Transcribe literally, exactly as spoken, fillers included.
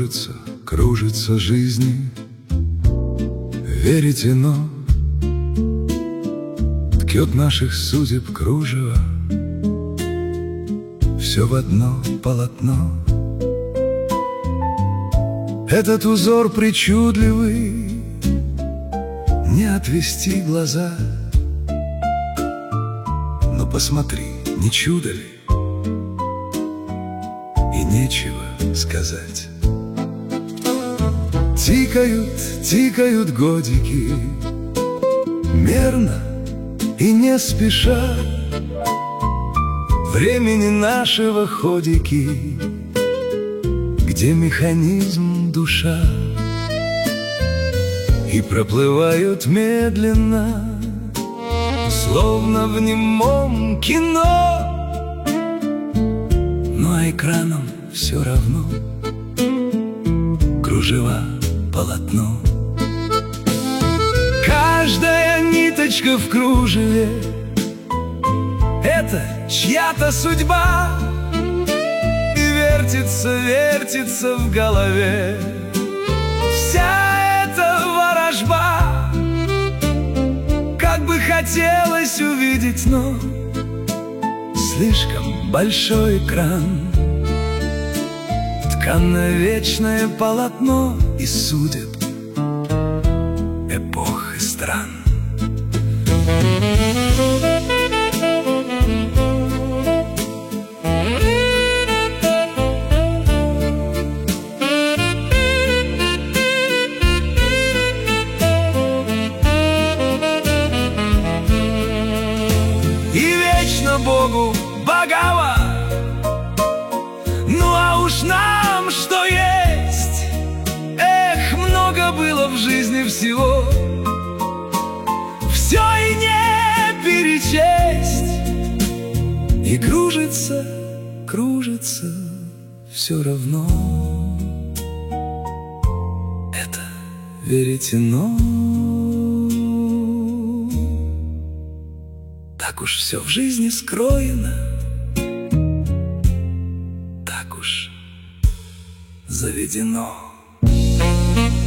Кружится, кружится жизни, верите, но ткет наших судеб кружево, все в одно полотно. Этот узор причудливый, не отвести глаза. Но посмотри, не чудо ли? И нечего сказать. Тикают, тикают годики, мерно и не спеша. Времени нашего ходики, где механизм душа. И проплывают медленно, словно в немом кино. Но экраном все равно, кружева, полотно. Каждая ниточка в кружеве — это чья-то судьба. И вертится, вертится в голове вся эта ворожба. Как бы хотелось увидеть, но слишком большой экран. Тканное вечное полотно из судеб, эпох и стран. И вечно Богу богава, ну а уж нам что есть. Эх, много было в жизни всего, все и не перечесть. И кружится, кружится все равно. Это веретено. Так уж все в жизни скроено, так уж заведено.